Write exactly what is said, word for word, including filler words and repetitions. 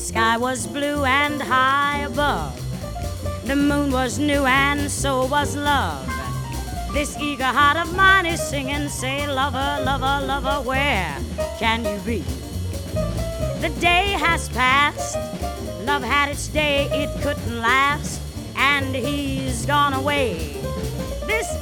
sky was blue and high above. The moon was new and so was love. This eager heart of mine is singing, say, lover, lover, lover, where can you be? The day has passed, love had its day, it couldn't last, and he's gone away. This